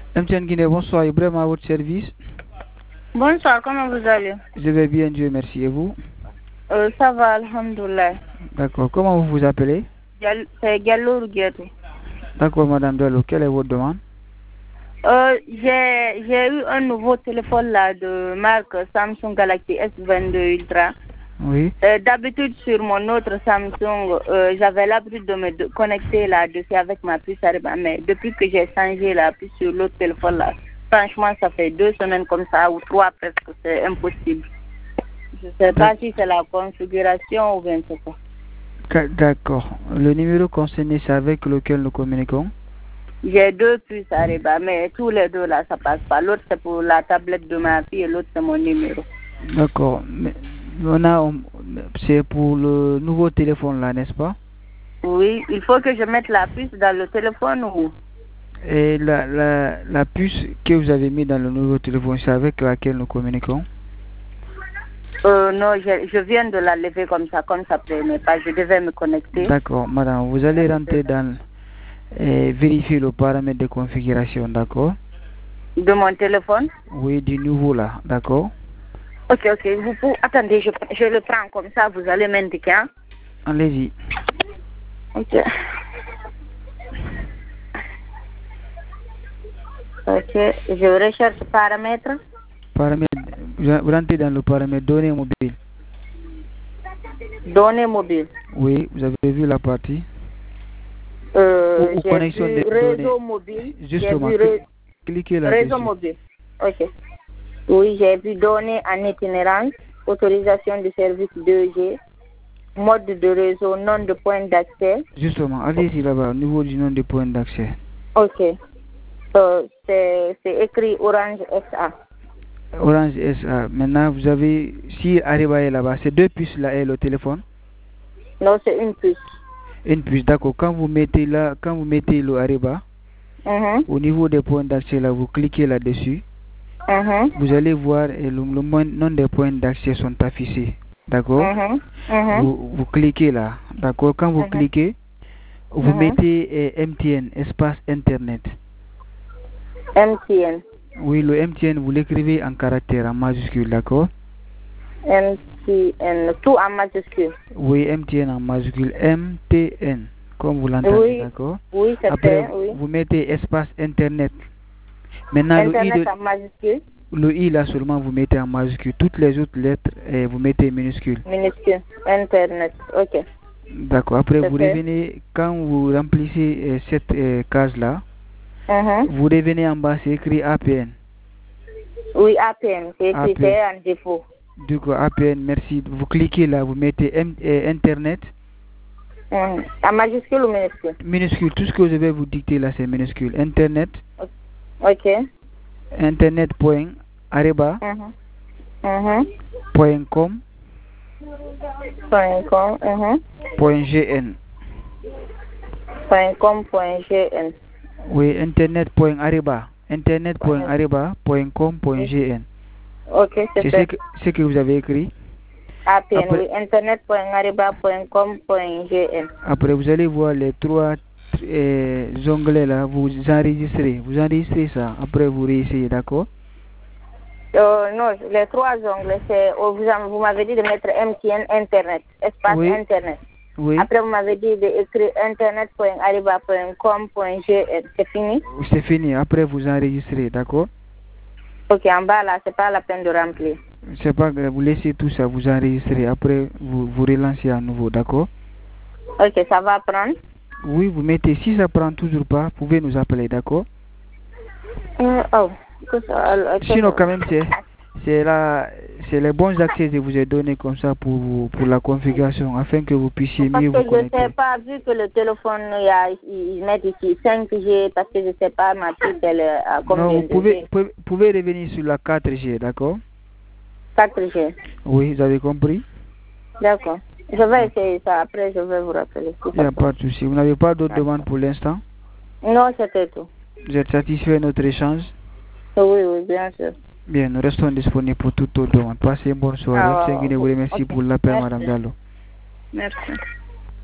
MTN Guinée, bonsoir. Ibrahim à votre service. Bonsoir, comment vous allez? Je vais bien, Dieu merci. Et vous? Ça va, alhamdoulilah. D'accord. Comment vous vous appelez? C'est Gallo Rugueto. D'accord, Madame Diallo. Quelle est votre demande? J'ai eu un nouveau téléphone là de marque Samsung Galaxy S22 Ultra. Oui. D'habitude, sur mon autre Samsung, j'avais l'habitude de me connecter là-dessus avec ma puce Ariba. Mais depuis que j'ai changé la puce sur l'autre téléphone là, franchement, ça fait 2 semaines comme ça, ou 3 presque, c'est impossible. Je ne sais pas si c'est la configuration ou bien c'est quoi. D'accord. Le numéro concerné, c'est avec lequel nous communiquons? J'ai 2 puces Ariba, mais tous les deux là, ça passe pas. L'autre, c'est pour la tablette de ma fille et l'autre, c'est mon numéro. D'accord. Mais c'est pour le nouveau téléphone là, n'est-ce pas? Oui, il faut que je mette la puce dans le téléphone ou... Et la puce que vous avez mis dans le nouveau téléphone, c'est avec laquelle nous communiquons? Non, je viens de la lever comme ça prenait pas. Je devais me connecter. D'accord, madame, vous allez rentrer dans et vérifier le paramètre de configuration, d'accord? De mon téléphone? Oui, du nouveau là, d'accord? Ok. Attendez, je le prends comme ça, vous allez m'indiquer. Hein? Allez-y. Ok. Ok, je recherche paramètres. Vous rentrez dans le paramètre données mobiles. Données mobiles. Oui, vous avez vu la partie. J'ai connexion vu des réseau données. mobile. Justement, cliquez là-dessus. Réseau mobile. Ok. Oui, j'ai vu données en itinérance, autorisation de service 2G, mode de réseau, nom de point d'accès. Justement, allez-y là-bas, au niveau du nom de point d'accès. Ok. C'est écrit Orange SA. Orange SA. Maintenant, vous avez, si Ariba est là-bas, c'est 2 puces là et le téléphone? Non, c'est une puce. Une puce, d'accord. Quand vous mettez le Ariba, au niveau des points d'accès là, vous cliquez là-dessus. Vous allez voir le nom des points d'accès sont affichés. D'accord? Vous cliquez là. D'accord? Quand vous cliquez, vous mettez MTN, espace Internet. MTN. Oui, le MTN, vous l'écrivez en caractère, en majuscule, d'accord? MTN, tout en majuscule. Oui, MTN en majuscule, MTN, comme vous l'entendez, oui, d'accord? Oui, c'est après, fait, oui. Vous mettez espace Internet. Maintenant, Internet en majuscule. Le I là seulement, vous mettez en majuscule. Toutes les autres lettres, vous mettez minuscule. Minuscule. Internet, ok. D'accord. Après, vous revenez, quand vous remplissez cette case-là, vous revenez en bas, c'est écrit APN. Oui, APN, c'est écrit, c'est en défaut. Du coup, APN, merci. Vous cliquez là, vous mettez Internet. En majuscule ou minuscule? Minuscule. Tout ce que je vais vous dicter là, c'est minuscule. Internet. Ok. Internet.areba. .com. .gn. .com.gn. Oui, internet.areba. Internet.areba.com.gn. Ok, c'est ce que vous avez écrit. APN, oui, internet.areba.com.gn. Après, vous allez voir les 3 onglets là, vous enregistrez ça. Après, vous réessayez, d'accord? Non, les 3 onglets, c'est, vous m'avez dit de mettre MTN Internet, espace Internet. Oui. Après, vous m'avez dit d'écrire internet.areba.com.gn. C'est fini? C'est fini. Après, vous enregistrez, d'accord? Ok, en bas là, c'est pas la peine de remplir. C'est pas grave, vous laissez tout ça, vous enregistrez. Après, vous relancez à nouveau, d'accord? Ok, ça va prendre? Oui, vous mettez. Si ça prend toujours pas, vous pouvez nous appeler, d'accord? Sinon, quand même, c'est les bons accès que je vous ai donné comme ça pour la configuration, afin que vous puissiez mieux vous connecter. Parce que je ne sais pas, vu que le téléphone, ils mettent ici 5G, parce que je ne sais pas ma puce, elle est à combien. Non, vous pouvez revenir sur la 4G, d'accord? 4G. Oui, vous avez compris? D'accord. Je vais essayer ça, après je vais vous rappeler. Il n'y a pas de souci. Vous n'avez pas d'autres demandes pour l'instant? Non, c'était tout. Vous êtes satisfait de notre échange? Oui, bien sûr. Bien, nous restons disponibles pour toutes vos demandes. Passez une bonne soirée. Je vous remercie pour l'appel, Madame Diallo. Merci.